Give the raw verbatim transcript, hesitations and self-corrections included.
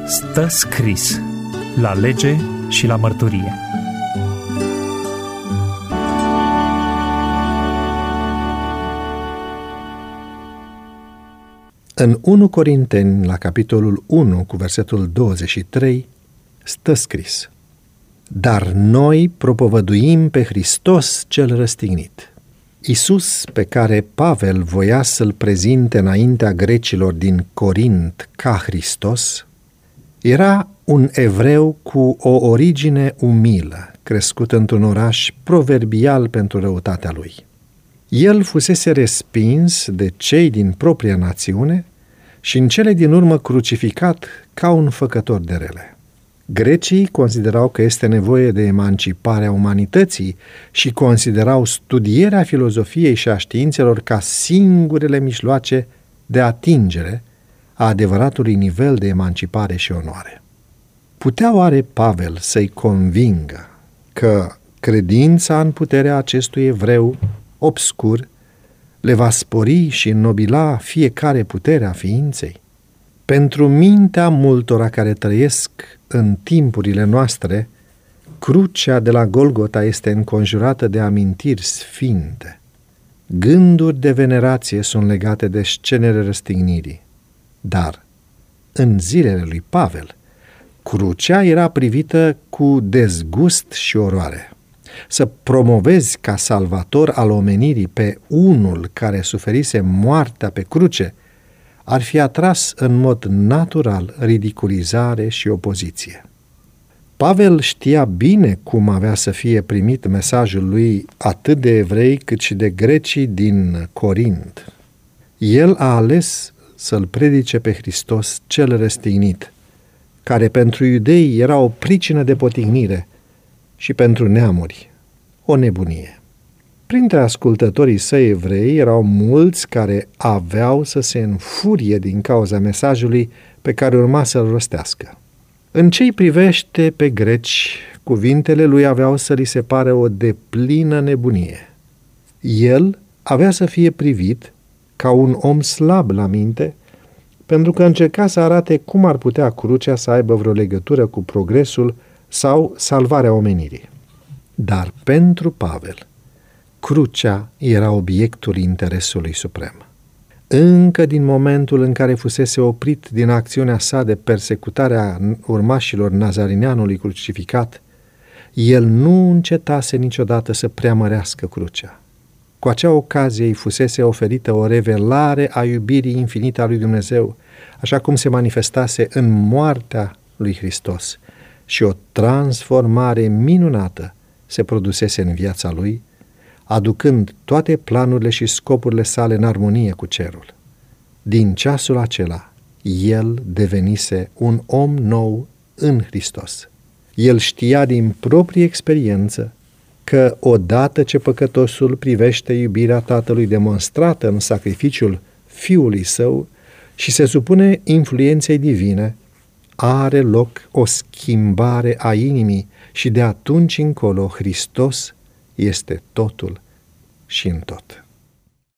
Stă scris la lege și la mărturie. În unu Corinteni, la capitolul unu, cu versetul douăzeci și trei, stă scris: Dar noi propovăduim pe Hristos cel răstignit. Iisus, pe care Pavel voia să-l prezinte înaintea grecilor din Corint ca Hristos, era un evreu cu o origine umilă, crescut într-un oraș proverbial pentru răutatea lui. El fusese respins de cei din propria națiune și în cele din urmă crucificat ca un făcător de rele. Grecii considerau că este nevoie de emanciparea umanității și considerau studierea filozofiei și a științelor ca singurele mijloace de atingere a adevăratului nivel de emancipare și onoare. Putea oare Pavel să-i convingă că credința în puterea acestui evreu obscur le va spori și înnobila fiecare putere a ființei? Pentru mintea multora care trăiesc în timpurile noastre, crucea de la Golgota este înconjurată de amintiri sfinte. Gânduri de venerație sunt legate de scenele răstignirii. Dar, în zilele lui Pavel, crucea era privită cu dezgust și oroare. Să promovezi ca salvator al omenirii pe unul care suferise moartea pe cruce ar fi atras în mod natural ridiculizare și opoziție. Pavel știa bine cum avea să fie primit mesajul lui atât de evrei cât și de grecii din Corint. El a ales să-l predice pe Hristos cel răstignit, care pentru iudei era o pricină de potignire și pentru neamuri o nebunie. Printre ascultătorii săi evrei erau mulți care aveau să se înfurie din cauza mesajului pe care urma să-l rostească. În ce-i privește pe greci, cuvintele lui aveau să li se pare o deplină nebunie. El avea să fie privit ca un om slab la minte, pentru că încerca să arate cum ar putea crucea să aibă vreo legătură cu progresul sau salvarea omenirii. Dar pentru Pavel, crucea era obiectul interesului suprem. Încă din momentul în care fusese oprit din acțiunea sa de persecutare a urmașilor Nazarineanului crucificat, el nu încetase niciodată să preamărească crucea. Cu acea ocazie îi fusese oferită o revelare a iubirii infinite a lui Dumnezeu, așa cum se manifestase în moartea lui Hristos, și o transformare minunată se produsese în viața lui, aducând toate planurile și scopurile sale în armonie cu cerul. Din ceasul acela, el devenise un om nou în Hristos. El știa din proprie experiență că odată ce păcătosul privește iubirea Tatălui demonstrată în sacrificiul Fiului Său și se supune influenței divine, are loc o schimbare a inimii și de atunci încolo Hristos este totul și în tot.